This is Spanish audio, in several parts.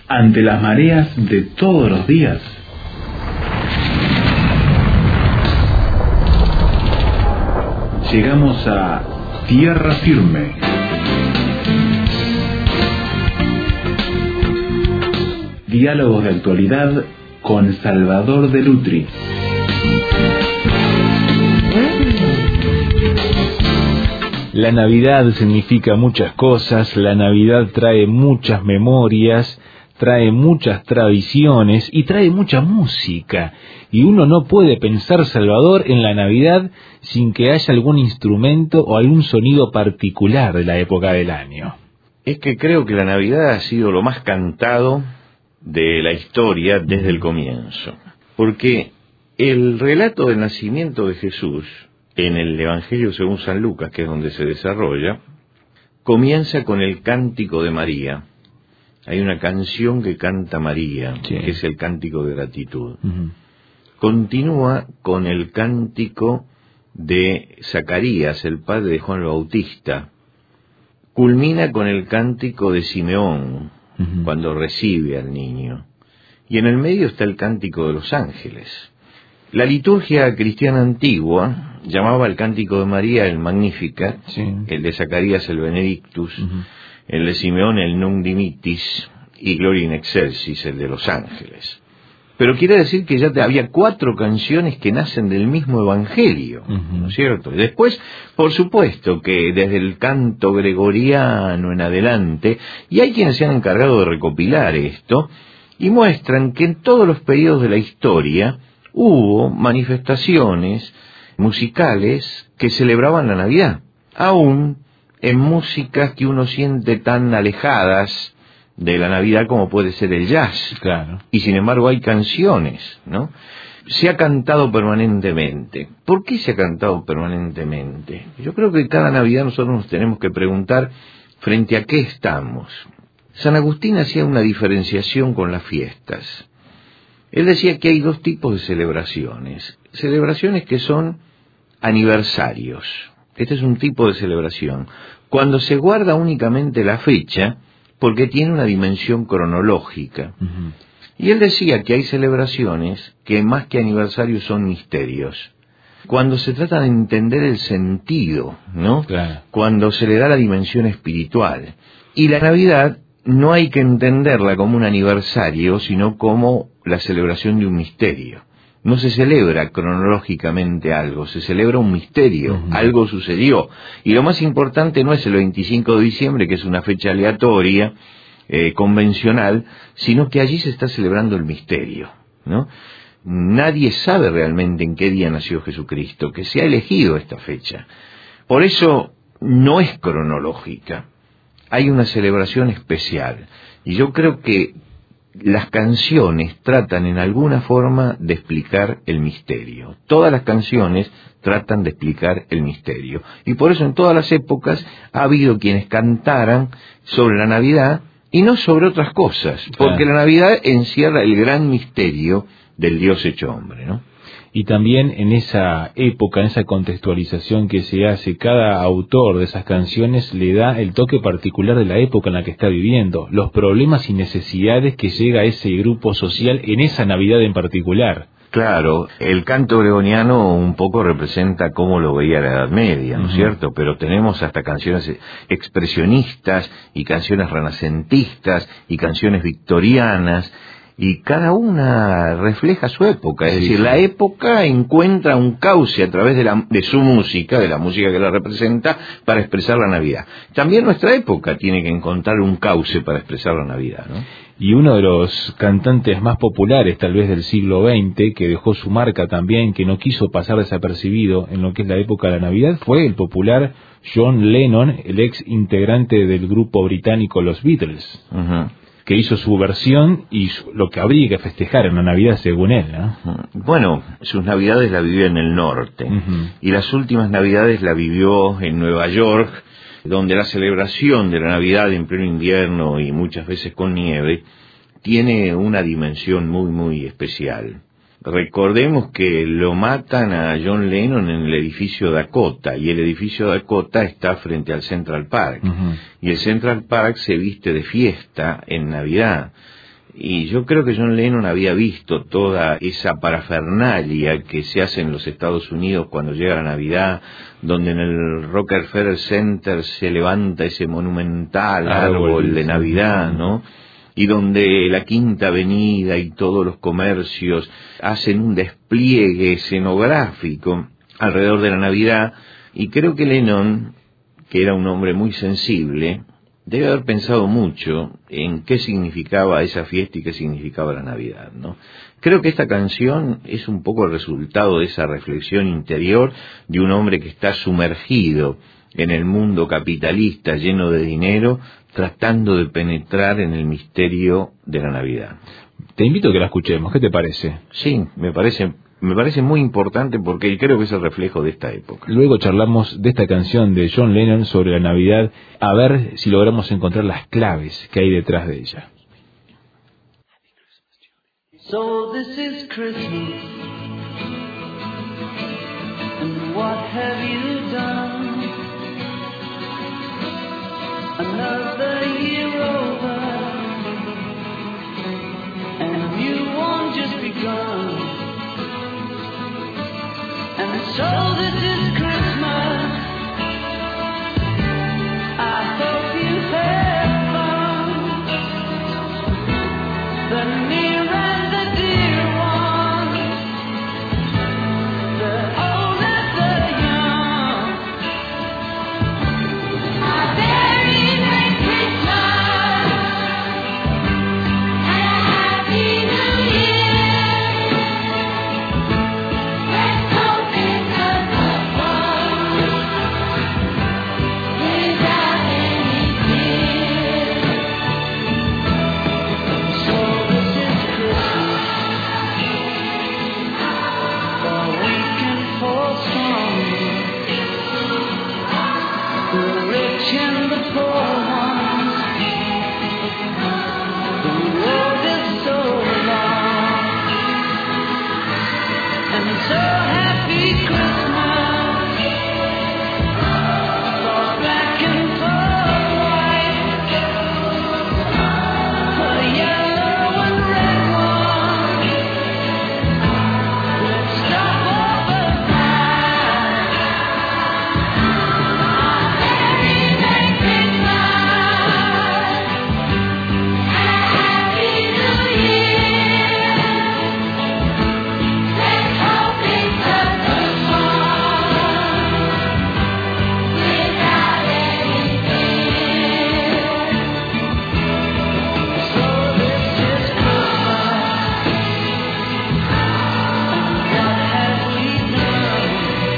ante las mareas de todos los días. Llegamos a tierra firme. Diálogos de actualidad con Salvador de Lutri. La Navidad significa muchas cosas, la Navidad trae muchas memorias, trae muchas tradiciones y trae mucha música. Y uno no puede pensar, Salvador, en la Navidad sin que haya algún instrumento o algún sonido particular de la época del año. Es que creo que la Navidad ha sido lo más cantado de la historia desde el comienzo. Porque el relato del nacimiento de Jesús en el Evangelio según San Lucas, que es donde se desarrolla, comienza con el cántico de María. Hay una canción que canta María, sí, que es el cántico de gratitud. Continúa con el cántico de Zacarías, el padre de Juan el Bautista. Culmina con el cántico de Simeón, cuando recibe al niño. Y en el medio está el cántico de los ángeles. La liturgia cristiana antigua llamaba el cántico de María el Magnificat, sí, el de Zacarías el Benedictus, el de Simeón el Nunc Dimittis y Gloria in Excelsis, el de los ángeles. Pero quiere decir que ya había 4 canciones que nacen del mismo evangelio, ¿no es cierto? Y después, por supuesto, que desde el canto gregoriano en adelante, y hay quienes se han encargado de recopilar esto, y muestran que en todos los periodos de la historia hubo manifestaciones musicales que celebraban la Navidad, aún en músicas que uno siente tan alejadas de la Navidad como puede ser el jazz. Claro. Y sin embargo hay canciones, ¿no? Se ha cantado permanentemente. ¿Por qué se ha cantado permanentemente? Yo creo que cada Navidad nosotros nos tenemos que preguntar frente a qué estamos. San Agustín hacía una diferenciación con las fiestas. Él decía que hay 2 tipos de celebraciones. Celebraciones que son aniversarios. Este es un tipo de celebración. Cuando se guarda únicamente la fecha, porque tiene una dimensión cronológica. Y él decía que hay celebraciones que más que aniversarios son misterios. Cuando se trata de entender el sentido, ¿no? Claro. Cuando se le da la dimensión espiritual. Y la Navidad no hay que entenderla como un aniversario, sino como la celebración de un misterio. No se celebra cronológicamente algo, se celebra un misterio, algo sucedió. Y lo más importante no es el 25 de diciembre, que es una fecha aleatoria, convencional, sino que allí se está celebrando el misterio, ¿no? Nadie sabe realmente en qué día nació Jesucristo, que se ha elegido esta fecha. Por eso no es cronológica. Hay una celebración especial. Y yo creo que las canciones tratan en alguna forma de explicar el misterio. Todas las canciones tratan de explicar el misterio. Y por eso en todas las épocas ha habido quienes cantaran sobre la Navidad y no sobre otras cosas. Porque la Navidad encierra el gran misterio del Dios hecho hombre, ¿no? Y también en esa época, en esa contextualización que se hace, cada autor de esas canciones le da el toque particular de la época en la que está viviendo, los problemas y necesidades que llega a ese grupo social en esa Navidad en particular. Claro, el canto gregoriano un poco representa cómo lo veía la Edad Media, ¿no es cierto? Pero tenemos hasta canciones expresionistas y canciones renacentistas y canciones victorianas, y cada una refleja su época, es decir, la época encuentra un cauce a través de su música, de la música que la representa, para expresar la Navidad. También nuestra época tiene que encontrar un cauce para expresar la Navidad, ¿no? Y uno de los cantantes más populares, tal vez del siglo XX, que dejó su marca también, que no quiso pasar desapercibido en lo que es la época de la Navidad, fue el popular John Lennon, el ex integrante del grupo británico Los Beatles. Que hizo su versión y lo que habría que festejar en la Navidad según él, ¿no? Bueno, sus Navidades la vivió en el norte, y las últimas Navidades la vivió en Nueva York, donde la celebración de la Navidad en pleno invierno y muchas veces con nieve tiene una dimensión muy, muy especial. Recordemos que lo matan a John Lennon en el edificio Dakota, y el edificio Dakota está frente al Central Park. Y el Central Park se viste de fiesta en Navidad. Y yo creo que John Lennon había visto toda esa parafernalia que se hace en los Estados Unidos cuando llega la Navidad, donde en el Rockefeller Center se levanta ese monumental árbol de Navidad, ¿no? Y donde la Quinta Avenida y todos los comercios hacen un despliegue escenográfico alrededor de la Navidad. Y creo que Lennon, que era un hombre muy sensible, debe haber pensado mucho en qué significaba esa fiesta y qué significaba la Navidad, ¿no? Creo que esta canción es un poco el resultado de esa reflexión interior de un hombre que está sumergido en el mundo capitalista lleno de dinero, tratando de penetrar en el misterio de la Navidad. Te invito a que la escuchemos, ¿qué te parece? Sí, me parece muy importante porque creo que es el reflejo de esta época. Luego charlamos de esta canción de John Lennon sobre la Navidad, a ver si logramos encontrar las claves que hay detrás de ella. So this is Christmas, and what have you done? Another year over, and a new one just begun. And so this is Christmas, I hope you had fun. The near and the dear ones, the old and the young. A very Merry Christmas and a Happy New Year. Let's hope it's a good one without any fear. So this is Christmas, the weak and full strong, the rich and the poor ones. The road is so long, and so happy Christmas for black and for white, for yellow and red ones. Let's stop over time. A very Merry Christmas and a Happy New Year. Let's hope it's a good one without any fear. So this is Christmas, and what have we done?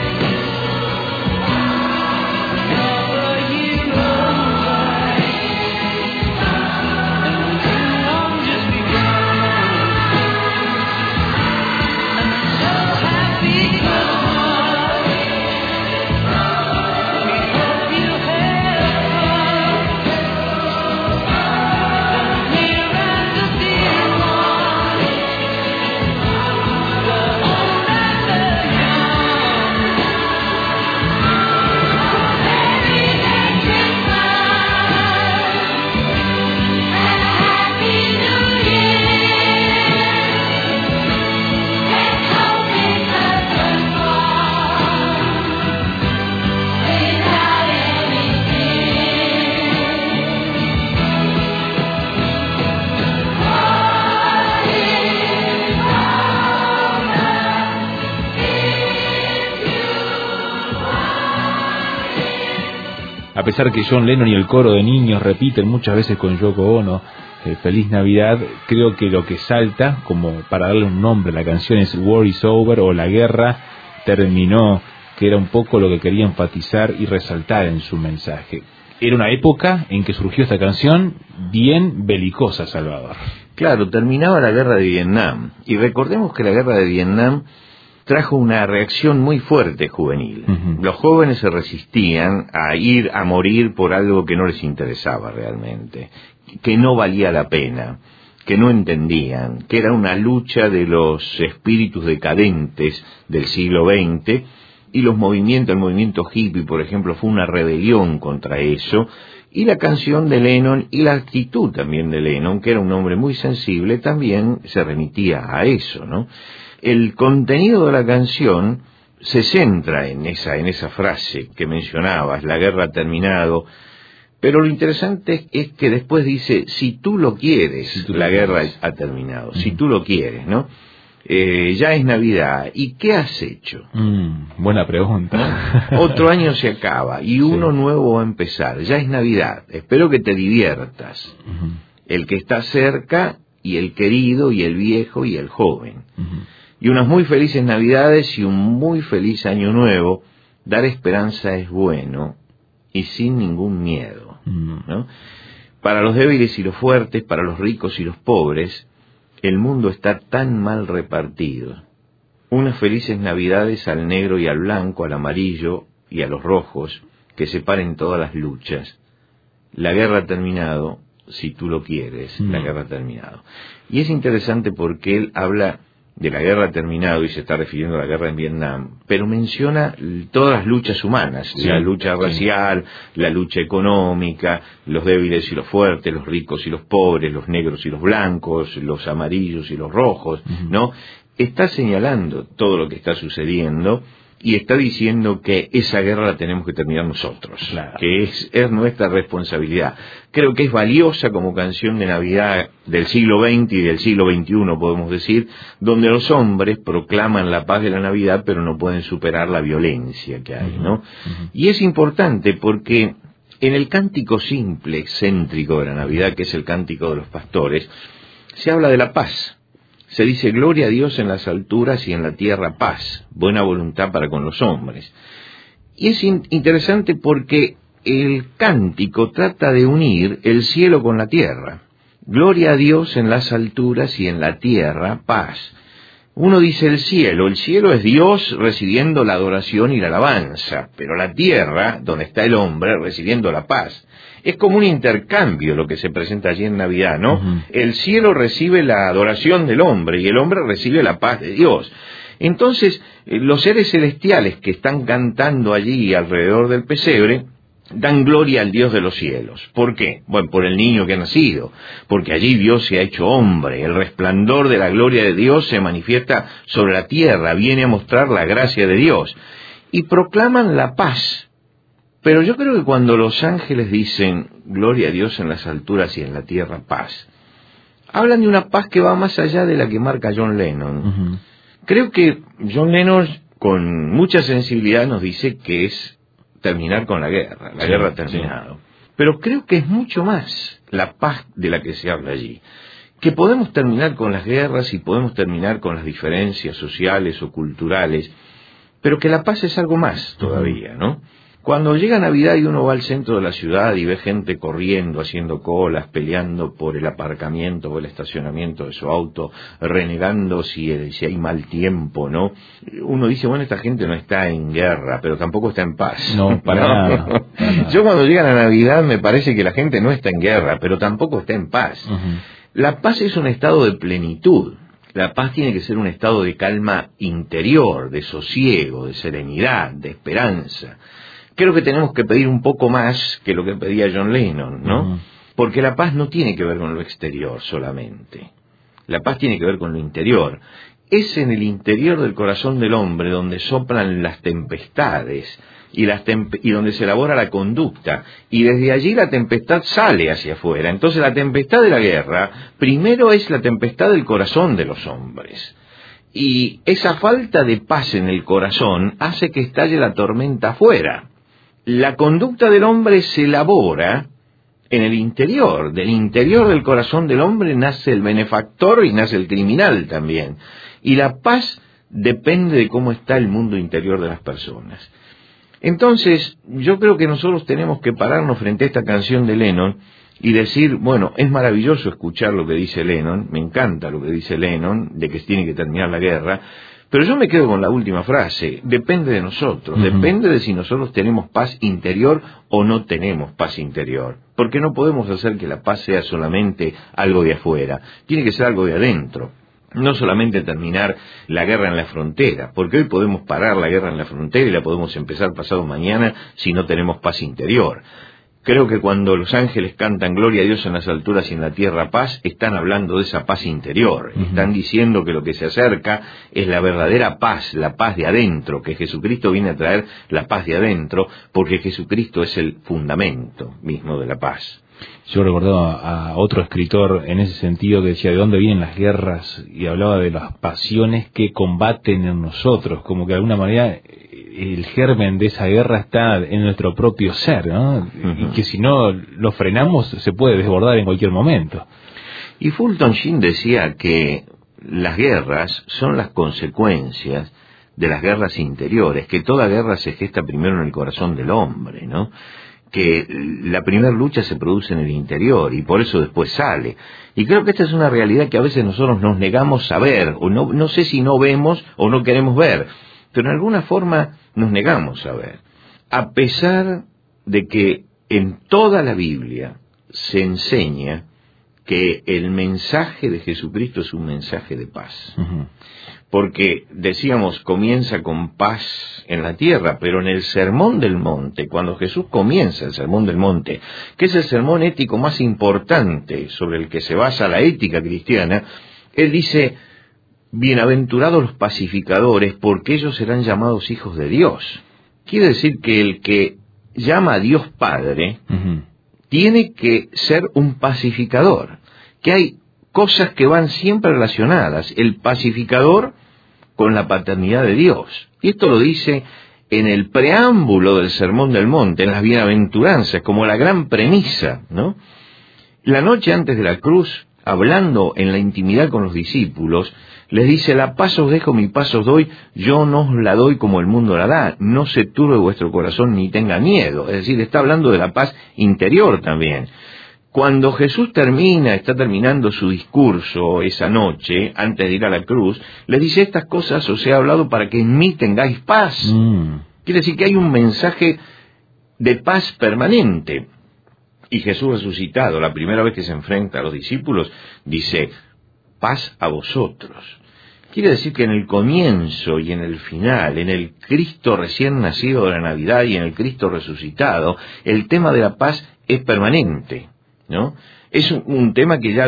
Another year over, and a new one just begun. And so happy Christmas, we hope you had fun. The near and the dear ones, the old and the young. A very Merry Christmas and a Happy New Year. Let's hope it's a good one without any fear. A pesar que John Lennon y el coro de niños repiten muchas veces con Yoko Ono, Feliz Navidad, creo que lo que salta, como para darle un nombre a la canción, es War is Over, o La Guerra terminó, que era un poco lo que quería enfatizar y resaltar en su mensaje. Era una época en que surgió esta canción bien belicosa, Salvador. Claro, terminaba la guerra de Vietnam, y recordemos que la guerra de Vietnam trajo una reacción muy fuerte juvenil. Ujú. Los jóvenes se resistían a ir a morir por algo que no les interesaba realmente, que no valía la pena, que no entendían, que era una lucha de los espíritus decadentes del siglo XX, y el movimiento hippie, por ejemplo, fue una rebelión contra eso, Y la canción de Lennon y la actitud también de Lennon, que era un hombre muy sensible, también se remitía a eso, ¿no? El contenido de la canción se centra en esa frase que mencionabas, la guerra ha terminado, pero lo interesante es que después dice, si tú lo quieres, Si tú la lo guerra quieres. ha terminado, si tú lo quieres, ¿no? Ya es Navidad, ¿y qué has hecho? Buena pregunta. Otro año se acaba y uno nuevo va a empezar, ya es Navidad, espero que te diviertas, el que está cerca y el querido y el viejo y el joven. Y unas muy felices Navidades y un muy feliz año nuevo. Dar esperanza es bueno y sin ningún miedo, ¿no? Para los débiles y los fuertes, para los ricos y los pobres, el mundo está tan mal repartido. Unas felices Navidades al negro y al blanco, al amarillo y a los rojos, que separen todas las luchas. La guerra ha terminado, si tú lo quieres, la guerra ha terminado. Y es interesante porque él habla de la guerra ha terminado y se está refiriendo a la guerra en Vietnam, pero menciona todas las luchas humanas, la lucha racial, la lucha económica, los débiles y los fuertes, los ricos y los pobres, los negros y los blancos, los amarillos y los rojos, ¿no? Está señalando todo lo que está sucediendo y está diciendo que esa guerra la tenemos que terminar nosotros, que es nuestra responsabilidad. Creo que es valiosa como canción de Navidad del siglo XX y del siglo XXI, podemos decir, donde los hombres proclaman la paz de la Navidad, pero no pueden superar la violencia que hay, ¿no? Y es importante porque en el cántico simple, excéntrico de la Navidad, que es el cántico de los pastores, se habla de la paz. Se dice, gloria a Dios en las alturas y en la tierra paz, buena voluntad para con los hombres. Y es interesante porque el cántico trata de unir el cielo con la tierra. Gloria a Dios en las alturas y en la tierra paz. Uno dice el cielo es Dios recibiendo la adoración y la alabanza, pero la tierra, donde está el hombre, recibiendo la paz. Es como un intercambio lo que se presenta allí en Navidad, ¿no? El cielo recibe la adoración del hombre y el hombre recibe la paz de Dios. Entonces, los seres celestiales que están cantando allí alrededor del pesebre dan gloria al Dios de los cielos. ¿Por qué? Bueno, por el niño que ha nacido, porque allí Dios se ha hecho hombre, el resplandor de la gloria de Dios se manifiesta sobre la tierra, viene a mostrar la gracia de Dios, y proclaman la paz. Pero yo creo que cuando los ángeles dicen, gloria a Dios en las alturas y en la tierra paz, hablan de una paz que va más allá de la que marca John Lennon. Creo que John Lennon, con mucha sensibilidad, nos dice que es terminar con la guerra ha terminado. Pero creo que es mucho más la paz de la que se habla allí. Que podemos terminar con las guerras y podemos terminar con las diferencias sociales o culturales, pero que la paz es algo más todavía, ¿no? Cuando llega Navidad y uno va al centro de la ciudad y ve gente corriendo, haciendo colas, peleando por el aparcamiento o el estacionamiento de su auto, renegando si hay mal tiempo, ¿no? Uno dice, bueno, esta gente no está en guerra, pero tampoco está en paz. No, para nada. Yo cuando llega la Navidad me parece que la gente no está en guerra, pero tampoco está en paz. La paz es un estado de plenitud. La paz tiene que ser un estado de calma interior, de sosiego, de serenidad, de esperanza. Creo que tenemos que pedir un poco más que lo que pedía John Lennon, ¿no? Porque la paz no tiene que ver con lo exterior solamente. La paz tiene que ver con lo interior. Es en el interior del corazón del hombre donde soplan las tempestades y donde se elabora la conducta. Y desde allí la tempestad sale hacia afuera. Entonces la tempestad de la guerra, primero es la tempestad del corazón de los hombres. Y esa falta de paz en el corazón hace que estalle la tormenta afuera. La conducta del hombre se elabora en el interior. Del interior del corazón del hombre nace el benefactor y nace el criminal también. Y la paz depende de cómo está el mundo interior de las personas. Entonces, yo creo que nosotros tenemos que pararnos frente a esta canción de Lennon y decir, bueno, es maravilloso escuchar lo que dice Lennon, me encanta lo que dice Lennon, de que tiene que terminar la guerra, pero yo me quedo con la última frase, depende de nosotros, depende de si nosotros tenemos paz interior o no tenemos paz interior, porque no podemos hacer que la paz sea solamente algo de afuera, tiene que ser algo de adentro. No solamente terminar la guerra en la frontera, porque hoy podemos parar la guerra en la frontera y la podemos empezar pasado mañana si no tenemos paz interior. Creo que cuando los ángeles cantan gloria a Dios en las alturas y en la tierra paz, están hablando de esa paz interior. Están diciendo que lo que se acerca es la verdadera paz, la paz de adentro, que Jesucristo viene a traer la paz de adentro, porque Jesucristo es el fundamento mismo de la paz. Yo recordaba a otro escritor en ese sentido que decía de dónde vienen las guerras y hablaba de las pasiones que combaten en nosotros, como que de alguna manera el germen de esa guerra está en nuestro propio ser, ¿no? Y que si no lo frenamos se puede desbordar en cualquier momento. Y Fulton Sheen decía que las guerras son las consecuencias de las guerras interiores, que toda guerra se gesta primero en el corazón del hombre, ¿no? Que la primera lucha se produce en el interior y por eso después sale. Y creo que esta es una realidad que a veces nosotros nos negamos a ver, o no sé si no vemos o no queremos ver, pero en alguna forma nos negamos a ver. A pesar de que en toda la Biblia se enseña que el mensaje de Jesucristo es un mensaje de paz. Porque, decíamos, comienza con paz en la tierra, pero en el Sermón del Monte, cuando Jesús comienza el Sermón del Monte, que es el sermón ético más importante sobre el que se basa la ética cristiana, Él dice, bienaventurados los pacificadores, porque ellos serán llamados hijos de Dios. Quiere decir que el que llama a Dios Padre, tiene que ser un pacificador, que hay cosas que van siempre relacionadas, el pacificador con la paternidad de Dios. Y esto lo dice en el preámbulo del Sermón del Monte, en las bienaventuranzas, como la gran premisa, ¿no? La noche antes de la cruz, hablando en la intimidad con los discípulos, les dice, la paz os dejo, mi paz os doy, yo no os la doy como el mundo la da, no se turbe vuestro corazón ni tenga miedo. Es decir, está hablando de la paz interior también. Cuando Jesús está terminando su discurso esa noche, antes de ir a la cruz, les dice, estas cosas os he hablado para que en mí tengáis paz. Quiere decir que hay un mensaje de paz permanente. Y Jesús resucitado, la primera vez que se enfrenta a los discípulos, dice, paz a vosotros. Quiere decir que en el comienzo y en el final, en el Cristo recién nacido de la Navidad y en el Cristo resucitado, el tema de la paz es permanente, ¿no? Es un tema que ya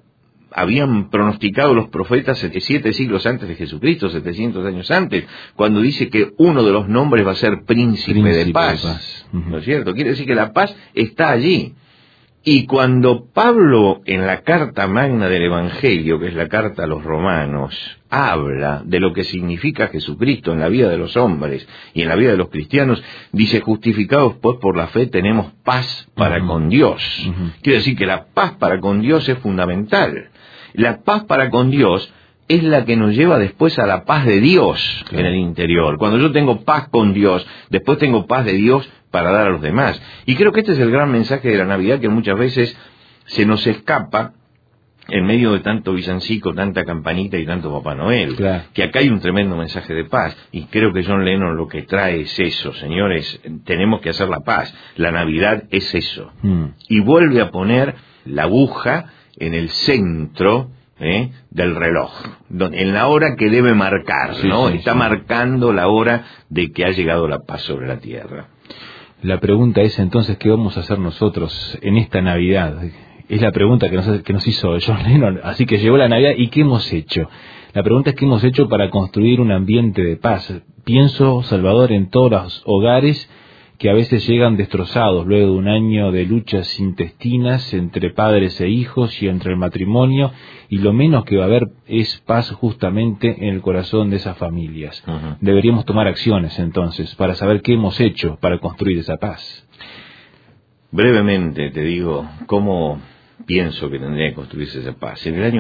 habían pronosticado los profetas 7 siglos antes de Jesucristo, 700 años antes, cuando dice que uno de los nombres va a ser príncipe de paz. ¿No es cierto? Quiere decir que la paz está allí. Y cuando Pablo, en la carta magna del Evangelio, que es la carta a los romanos, habla de lo que significa Jesucristo en la vida de los hombres y en la vida de los cristianos, dice, justificados pues por la fe tenemos paz para con Dios. Quiere decir que la paz para con Dios es fundamental. La paz para con Dios es la que nos lleva después a la paz de Dios en el interior. Cuando yo tengo paz con Dios, después tengo paz de Dios para dar a los demás. Y creo que este es el gran mensaje de la Navidad que muchas veces se nos escapa en medio de tanto villancico, tanta campanita y tanto Papá Noel. Claro. Que acá hay un tremendo mensaje de paz. Y creo que John Lennon lo que trae es eso, señores, tenemos que hacer la paz. La Navidad es eso. Y vuelve a poner la aguja en el centro del reloj, en la hora que debe marcar, ¿no? Está marcando la hora de que ha llegado la paz sobre la tierra. La pregunta es entonces, ¿qué vamos a hacer nosotros en esta Navidad? Es la pregunta que nos hizo John Lennon. Así que llegó la Navidad, ¿y qué hemos hecho? La pregunta es qué hemos hecho para construir un ambiente de paz. Pienso, Salvador, en todos los hogares que a veces llegan destrozados luego de un año de luchas intestinas entre padres e hijos y entre el matrimonio, y lo menos que va a haber es paz justamente en el corazón de esas familias. Deberíamos tomar acciones entonces para saber qué hemos hecho para construir esa paz. Brevemente te digo cómo pienso que tendría que construirse esa paz. En el año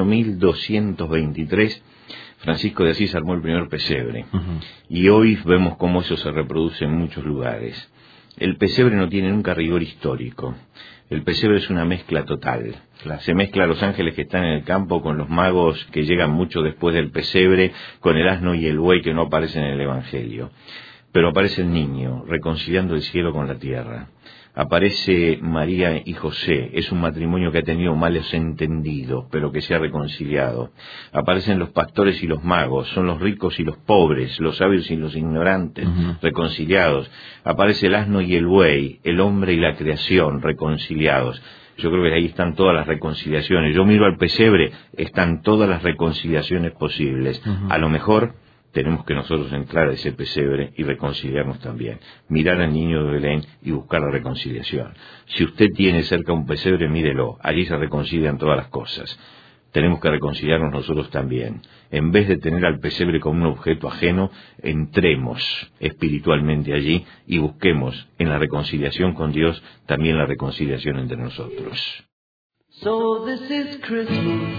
1223 Francisco de Asís armó el primer pesebre, y hoy vemos cómo eso se reproduce en muchos lugares. El pesebre no tiene nunca rigor histórico. El pesebre es una mezcla total. Se mezcla a los ángeles que están en el campo con los magos que llegan mucho después del pesebre, con el asno y el buey que no aparecen en el Evangelio. Pero aparece el niño, reconciliando el cielo con la tierra. Aparece María y José, es un matrimonio que ha tenido malos entendidos, pero que se ha reconciliado. Aparecen los pastores y los magos, son los ricos y los pobres, los sabios y los ignorantes, reconciliados. Aparece el asno y el buey, el hombre y la creación, reconciliados. Yo creo que ahí están todas las reconciliaciones. Yo miro al pesebre, están todas las reconciliaciones posibles. A lo mejor tenemos que nosotros entrar a ese pesebre y reconciliarnos también. Mirar al niño de Belén y buscar la reconciliación. Si usted tiene cerca un pesebre, mírelo. Allí se reconcilian todas las cosas. Tenemos que reconciliarnos nosotros también. En vez de tener al pesebre como un objeto ajeno, entremos espiritualmente allí y busquemos en la reconciliación con Dios también la reconciliación entre nosotros. So this is Christmas,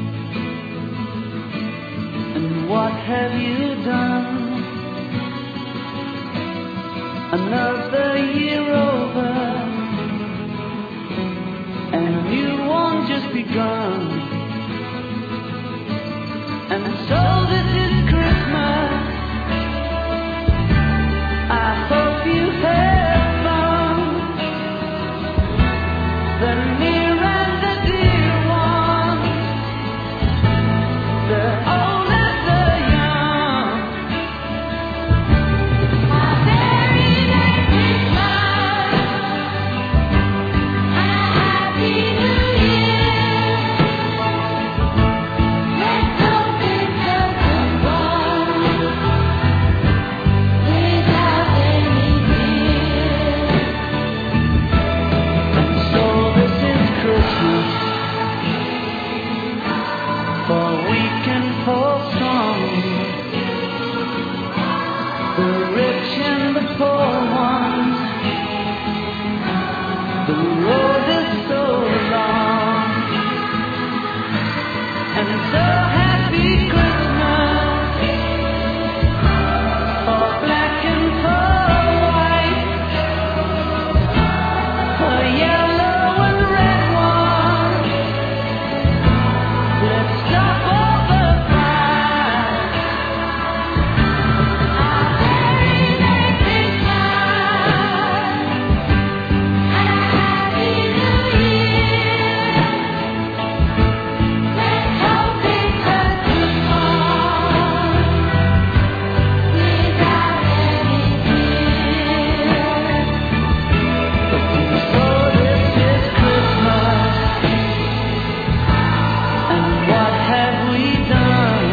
and what have you done? Another year over, and a new one just begun. And so this is Christmas, I hope you have fun. The near and the dear ones, the old and the young. A very Merry Christmas and a Happy New Year. Let's hope it doesn't go without any fear. And so this is Christmas, for weak and for strong, the rich and the poor ones. The road is so long, and so happy Christmas for black and for white, for yellow and red ones. Let's stop all the fight. A very Merry Christmas and a Happy New Year. Let's hope it doesn't fall without any fear. So this is Christmas, and what have we done?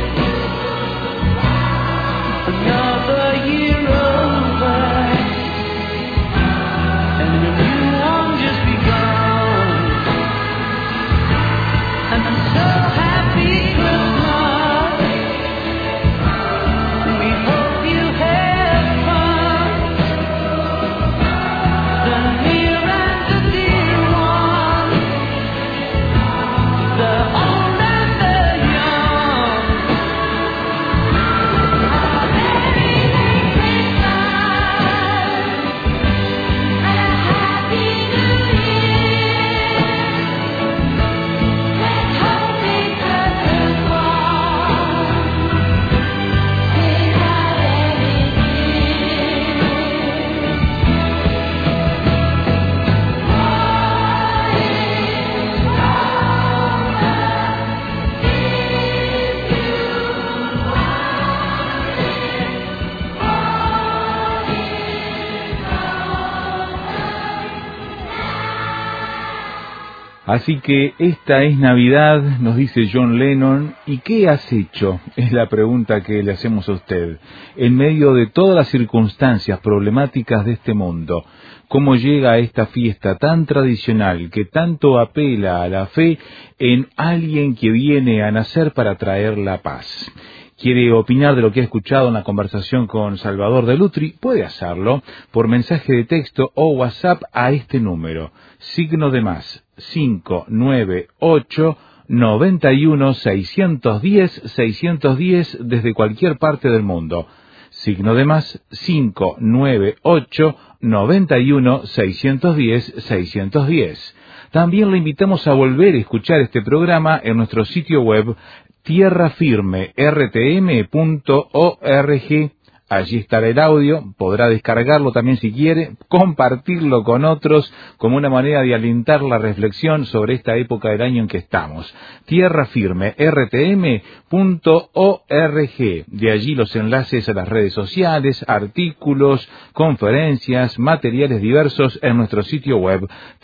Another year over, and a new one just begun. And I'm so happy Christmas, and we hope you have fun. The near and the dear ones, the old and the young. A very Merry Christmas and a Happy New Year. Let's hope it doesn't fall without any Así que esta es Navidad, nos dice John Lennon, ¿y qué has hecho? Es la pregunta que le hacemos a usted. En medio de todas las circunstancias problemáticas de este mundo, ¿cómo llega a esta fiesta tan tradicional que tanto apela a la fe en alguien que viene a nacer para traer la paz? ¿Quiere opinar de lo que ha escuchado en la conversación con Salvador de Lutri? Puede hacerlo por mensaje de texto o WhatsApp a este número, signo de más, 598 91 610 610 desde cualquier parte del mundo. Signo de más, 598 91 610 610. También le invitamos a volver a escuchar este programa en nuestro sitio web tierrafirmertm.org. allí estará el audio, podrá descargarlo también si quiere, compartirlo con otros como una manera de alentar la reflexión sobre esta época del año en que estamos. Tierra Firme, rtm.org, de allí los enlaces a las redes sociales, artículos, conferencias, materiales diversos en nuestro sitio web,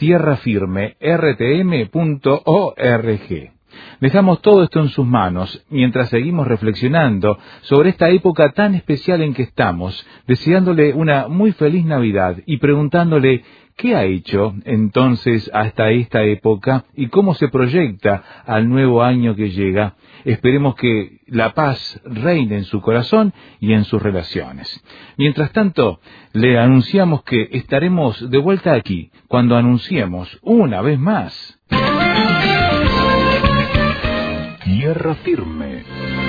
tierrafirme.rtm.org. Dejamos todo esto en sus manos mientras seguimos reflexionando sobre esta época tan especial en que estamos, deseándole una muy feliz Navidad y preguntándole qué ha hecho entonces hasta esta época y cómo se proyecta al nuevo año que llega. Esperemos que la paz reine en su corazón y en sus relaciones. Mientras tanto, le anunciamos que estaremos de vuelta aquí cuando anunciemos una vez más Tierra Firme.